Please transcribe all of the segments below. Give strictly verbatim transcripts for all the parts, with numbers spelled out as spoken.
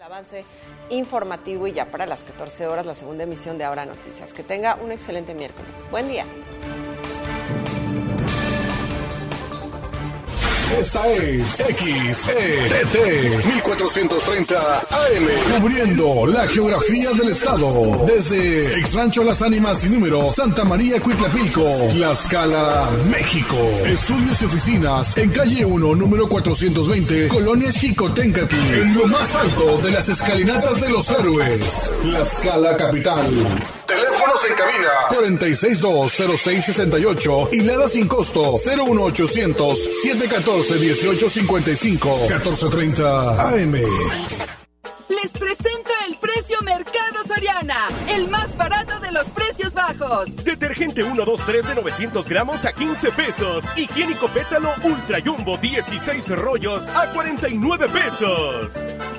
Avance informativo y ya para las catorce horas la segunda emisión de Ahora Noticias. Que tenga un excelente miércoles. Buen día. Esta es X E T T mil cuatrocientos treinta A M, cubriendo la geografía del estado, desde Ex Rancho Las Ánimas y Número, Santa María Cuitlapilco, Tlaxcala, México. Estudios y oficinas en calle uno, número cuatrocientos veinte, Colonia Xicoténcatl, en lo más alto de las escalinatas de los héroes, Tlaxcala capital. Teléfonos en cabina cuarenta y seis dos cero seis sesenta y ocho y Lada sin costo cero uno ochocientos siete catorce dieciocho cincuenta y cinco catorce treinta A M. Les presento el precio Mercado Soriana, el más barato de los precios bajos. Detergente uno dos tres de novecientos gramos a quince pesos. Higiénico Pétalo Ultra Jumbo dieciséis rollos a cuarenta y nueve pesos.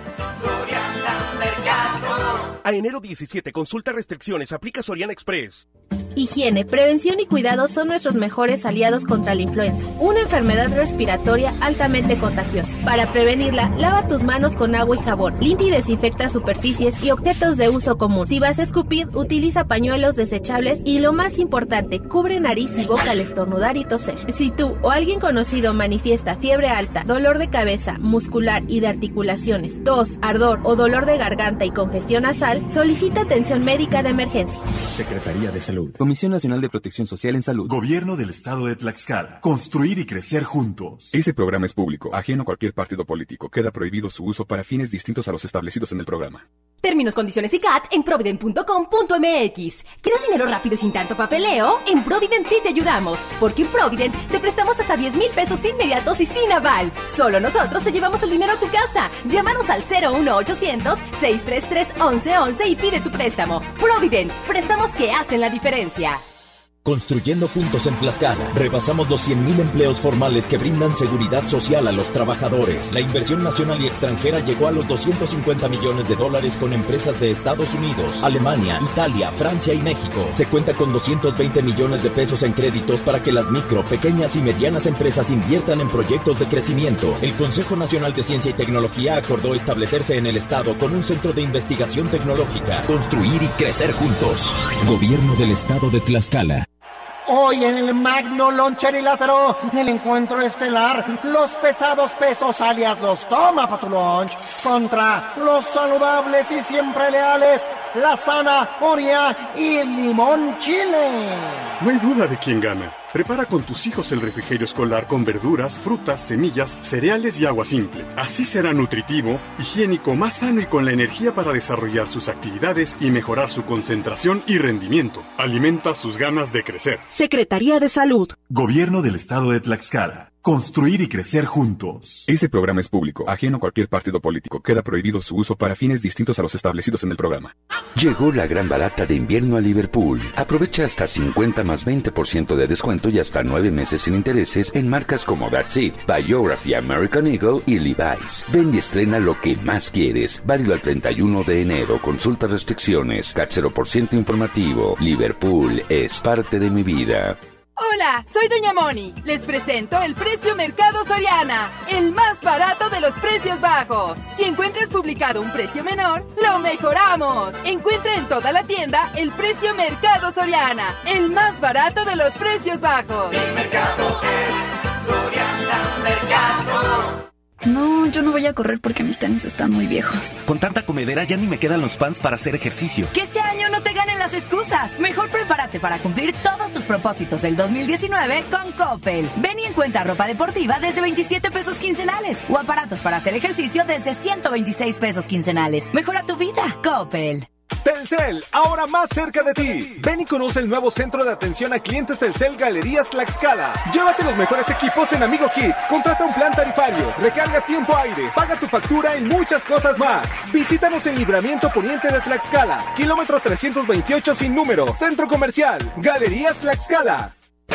Soriana Mercado. A enero diecisiete, consulta restricciones, aplica Soriana Express. Higiene, prevención y cuidado son nuestros mejores aliados contra la influenza, una enfermedad respiratoria altamente contagiosa. Para prevenirla, lava tus manos con agua y jabón, limpia y desinfecta superficies y objetos de uso común. Si vas a escupir, utiliza pañuelos desechables y, lo más importante, cubre nariz y boca al estornudar y toser. Si tú o alguien conocido manifiesta fiebre alta, dolor de cabeza, muscular y de articulaciones, tos, ardor o dolor de garganta y congestión nasal, solicita atención médica de emergencia. Secretaría de Salud. Comisión Nacional de Protección Social en Salud. Gobierno del Estado de Tlaxcala. Construir y crecer juntos. Este programa es público, ajeno a cualquier partido político. Queda prohibido su uso para fines distintos a los establecidos en el programa. Términos, condiciones y C A T en provident punto com punto m x. ¿Quieres dinero rápido y sin tanto papeleo? En Provident sí te ayudamos, porque en Provident te prestamos hasta diez mil pesos inmediatos y sin aval. Solo nosotros te llevamos el dinero a tu casa. Llámanos al cero uno ochocientos seis tres tres once once y pide tu préstamo. Provident, préstamos que hacen la diferencia. Construyendo juntos en Tlaxcala, rebasamos los cien mil empleos formales que brindan seguridad social a los trabajadores. La inversión nacional y extranjera llegó a los doscientos cincuenta millones de dólares con empresas de Estados Unidos, Alemania, Italia, Francia y México. Se cuenta con doscientos veinte millones de pesos en créditos para que las micro, pequeñas y medianas empresas inviertan en proyectos de crecimiento. El Consejo Nacional de Ciencia y Tecnología acordó establecerse en el estado con un centro de investigación tecnológica. Construir y crecer juntos. Gobierno del Estado de Tlaxcala. Hoy en el Magno Loncherilátero, el encuentro estelar, los pesados pesos alias los toma pa' tu lunch, contra los saludables y siempre leales, la zanahoria y el limón chile. No hay duda de quién gana. Prepara con tus hijos el refrigerio escolar con verduras, frutas, semillas, cereales y agua simple. Así será nutritivo, higiénico, más sano y con la energía para desarrollar sus actividades y mejorar su concentración y rendimiento. Alimenta sus ganas de crecer. Secretaría de Salud. Gobierno del Estado de Tlaxcala. Construir y crecer juntos. Este programa es público, ajeno a cualquier partido político. Queda prohibido su uso para fines distintos a los establecidos en el programa. Llegó la gran barata de invierno a Liverpool. Aprovecha hasta cincuenta más veinte por ciento de descuento y hasta nueve meses sin intereses en marcas como That's It, Biography, American Eagle y Levi's. Ven y estrena lo que más quieres. Válido al treinta y uno de enero. Consulta restricciones. C A T cero por ciento informativo. Liverpool es parte de mi vida. Hola, soy Doña Moni. Les presento el precio Mercado Soriana, el más barato de los precios bajos. Si encuentras publicado un precio menor, lo mejoramos. Encuentra en toda la tienda el precio Mercado Soriana, el más barato de los precios bajos. Mi mercado es Soriana Mercado. No, yo no voy a correr porque mis tenis están muy viejos. Con tanta comedera ya ni me quedan los pants para hacer ejercicio. Que este año no te ganen las excusas. Mejor prepárate para cumplir todos tus propósitos del dos mil diecinueve con Coppel. Ven y encuentra ropa deportiva desde veintisiete pesos quincenales o aparatos para hacer ejercicio desde ciento veintiséis pesos quincenales. Mejora tu vida, Coppel. Telcel, ahora más cerca de ti. Ven y conoce el nuevo centro de atención a clientes Telcel Galerías Tlaxcala. Llévate los mejores equipos en Amigo Kit. Contrata un plan tarifario, recarga tiempo aire, paga tu factura y muchas cosas más. Visítanos en Libramiento Poniente de Tlaxcala, kilómetro trescientos veintiocho sin número, Centro Comercial, Galerías Tlaxcala.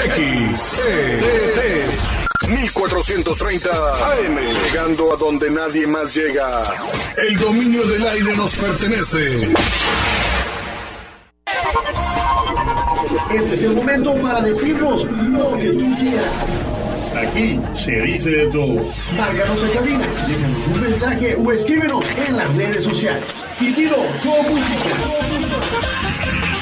X E T T mil cuatrocientos treinta A M, llegando a donde nadie más llega. El dominio del aire nos pertenece. Este es el momento para decirnos lo que tú quieras. Aquí se dice de todo. Márcanos en cabina, déjanos un mensaje o escríbenos en las redes sociales. Y dilo con música.